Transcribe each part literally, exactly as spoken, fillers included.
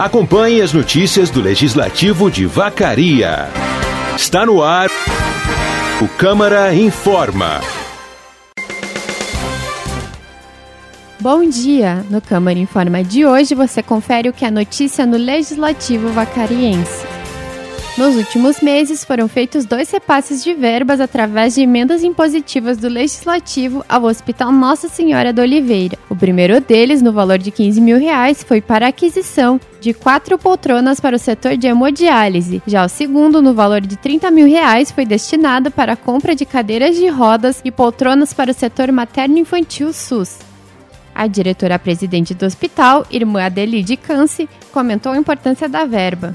Acompanhe as notícias do Legislativo de Vacaria. Está no ar o Câmara Informa. Bom dia! No Câmara Informa de hoje você confere o que é notícia no Legislativo Vacariense. Nos últimos meses foram feitos dois repasses de verbas através de emendas impositivas do Legislativo ao Hospital Nossa Senhora da Oliveira. O primeiro deles, no valor de quinze mil reais, foi para a aquisição de quatro poltronas para o setor de hemodiálise. Já o segundo, no valor de trinta mil reais, foi destinado para a compra de cadeiras de rodas e poltronas para o setor materno-infantil SUS. A diretora-presidente do hospital, irmã Adelide Canci, comentou a importância da verba.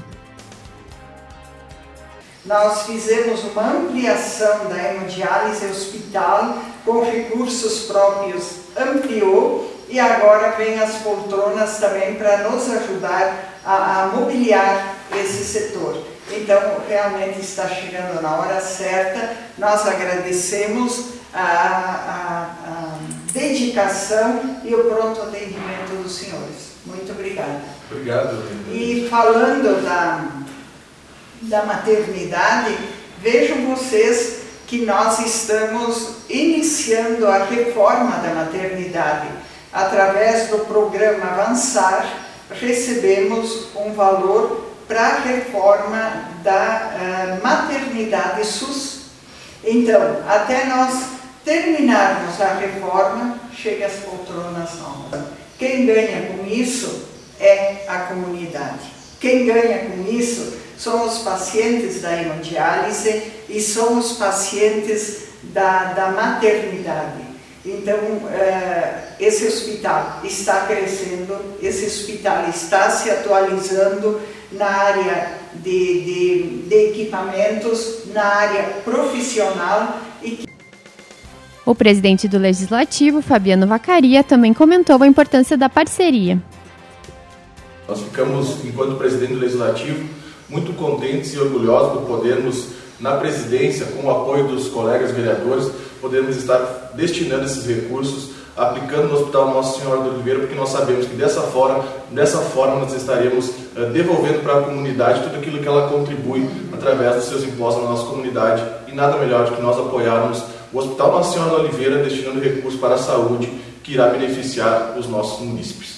Nós fizemos uma ampliação da hemodiálise hospital com recursos próprios, ampliou e agora vem as poltronas também para nos ajudar a, a mobiliar esse setor. Então, realmente está chegando na hora certa. Nós agradecemos a, a, a dedicação e o pronto atendimento dos senhores. Muito obrigada. Obrigado. E falando da... da maternidade, vejam vocês que nós estamos iniciando a reforma da maternidade. Através do programa Avançar, recebemos um valor para a reforma da uh, maternidade SUS. Então, até nós terminarmos a reforma, chega as poltronas novas. Quem ganha com isso é a comunidade. Quem ganha com isso são os pacientes da hemodiálise e são os pacientes da, da maternidade. Então, uh, esse hospital está crescendo, esse hospital está se atualizando na área de, de, de equipamentos, na área profissional. E... O presidente do Legislativo, Fabiano Vacaria, também comentou a importância da parceria. Nós ficamos, enquanto presidente do Legislativo, muito contentes e orgulhosos de podermos, na presidência, com o apoio dos colegas vereadores, podermos estar destinando esses recursos, aplicando no Hospital Nossa Senhora da Oliveira, porque nós sabemos que dessa forma, dessa forma nós estaremos uh, devolvendo para a comunidade tudo aquilo que ela contribui através dos seus impostos na nossa comunidade, e nada melhor do que nós apoiarmos o Hospital Nossa Senhora da Oliveira destinando recursos para a saúde, que irá beneficiar os nossos munícipes.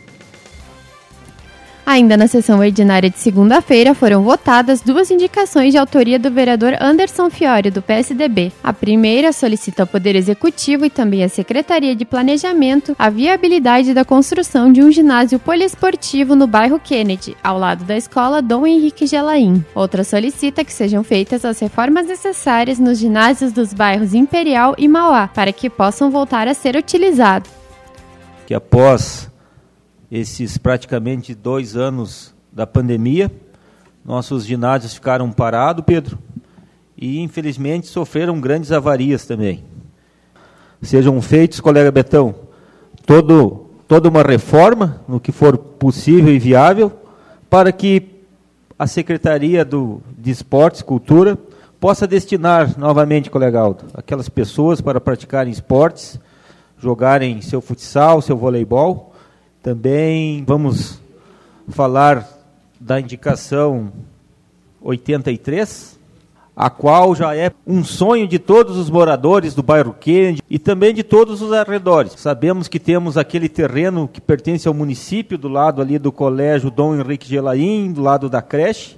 Ainda na sessão ordinária de segunda-feira foram votadas duas indicações de autoria do vereador Anderson Fiore, do P S D B. A primeira solicita ao Poder Executivo e também à Secretaria de Planejamento a viabilidade da construção de um ginásio poliesportivo no bairro Kennedy, ao lado da escola Dom Henrique Gelaim. Outra solicita que sejam feitas as reformas necessárias nos ginásios dos bairros Imperial e Mauá, para que possam voltar a ser utilizados. Que após esses praticamente dois anos da pandemia, nossos ginásios ficaram parados, Pedro, e infelizmente sofreram grandes avarias também. Sejam feitos, colega Betão, todo, toda uma reforma no que for possível e viável, para que a Secretaria do, de Esportes e Cultura possa destinar novamente, colega Aldo, aquelas pessoas para praticarem esportes, jogarem seu futsal, seu voleibol. Também vamos falar da indicação oitenta e três, a qual já é um sonho de todos os moradores do bairro Kennedy e também de todos os arredores. Sabemos que temos aquele terreno que pertence ao município, do lado ali do colégio Dom Henrique Gelaim, do lado da creche,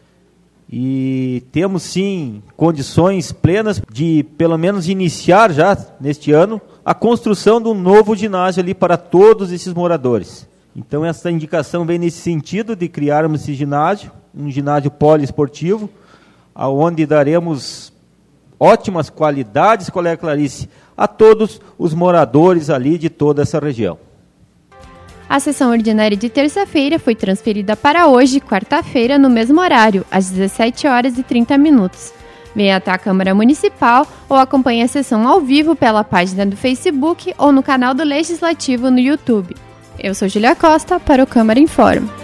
e temos sim condições plenas de pelo menos iniciar já neste ano a construção de um novo ginásio ali para todos esses moradores. Então essa indicação vem nesse sentido de criarmos esse ginásio, um ginásio poliesportivo, aonde daremos ótimas qualidades, colega Clarice, a todos os moradores ali de toda essa região. A sessão ordinária de terça-feira foi transferida para hoje, quarta-feira, no mesmo horário, às dezessete horas e trinta minutos. Venha até a Câmara Municipal ou acompanhe a sessão ao vivo pela página do Facebook ou no canal do Legislativo no YouTube. Eu sou Júlia Costa para o Câmara Informa.